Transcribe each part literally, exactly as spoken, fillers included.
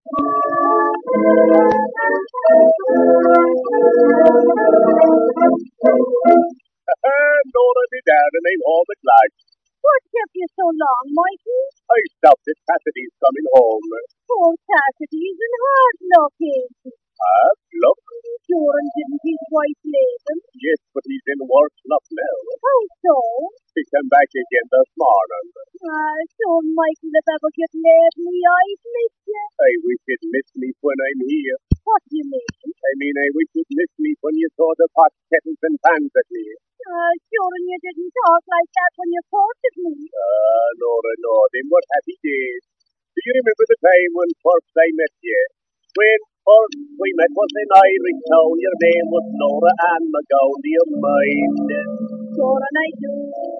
Nora be down and I'm home at last. What kept you so long, Mikey? I stopped at Cassidy's coming home. Poor Cassidy's in hard looking. Ah, look. Sure, and didn't his wife leave him? Yes, but he's in worse luck now. How so? He came back again this morning. Ah, sure, Michael, if ever get laid me, I'd miss you. I wish you'd miss me when I'm here. What do you mean? I mean, I wish you'd miss me when you saw the pot kettles and pans at me. Ah, sure, and you didn't talk like that when you courted me. Ah, Nora, no, them were happy days. Do you remember the time when first I met you? When first we met was in Irish Town. Your name was Nora Ann McGowan. Do you mind? Sure, and I do.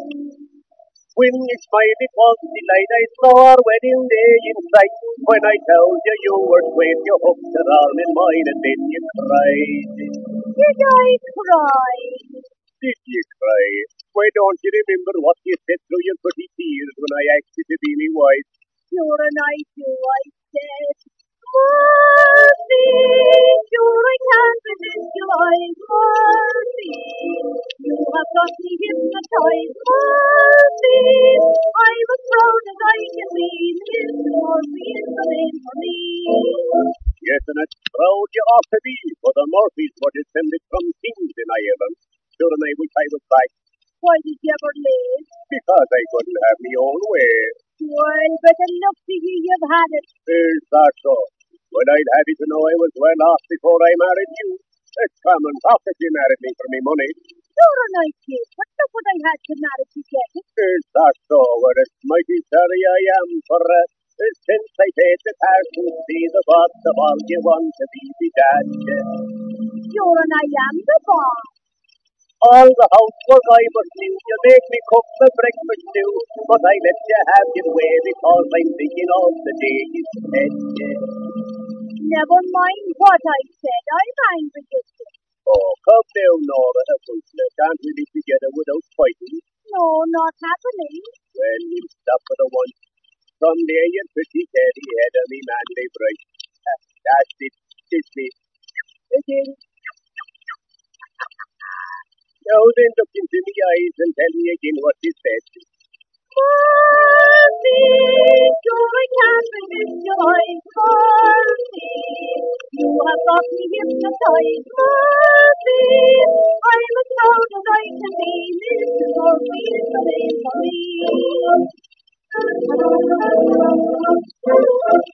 When you smiled, it was delight. I saw our wedding day in sight. When I told you you were sweet, you hooked your arm in mine and then you cried. Did I cry? Did you cry? Why don't you remember what you said through your pretty tears when I asked you to be my wife? Sure, and I do. I said, Mercy, sure I can't resist you, I'm mercy. You have got me hypnotized, mercy. I'm as proud as I can be, Miss Murphy is the name for me. Yes, and it's proud you ought to be, for the Murphys were descended from kings in Ireland. Sure, and I wish I was back. Why did you ever leave? Because I couldn't have my own way. Well, better look to you, you've had it. Is that so? Well, I'd have you to know I was well off before I married you. It's common talk if you married me for me money. Sure, and I did, but look what I had to marry to get it. Is that so? Well, it's mighty sorry I am for uh, since I paid the cash to see the boss of all you want to be the dad. Sure, and I am the boss. All the housework I must do, you make me cook the breakfast too, but I let you have your way because I'm thinking of the day you said. Never mind what I said, I'm angry with you. Oh, come down, Nora, a footler. Can't we be together without fighting? No, not happening. Well, we'll stop for the once. From there, your pretty teddy head on me manly bright. That's it. Kiss me. Again. Now then, look into my eyes and tell me again what you said. Mercy, sure I can't resist your eyes, mercy. You have got me hypnotized, mercy. I'm as proud as I can be, Missus Murphy is the name for me.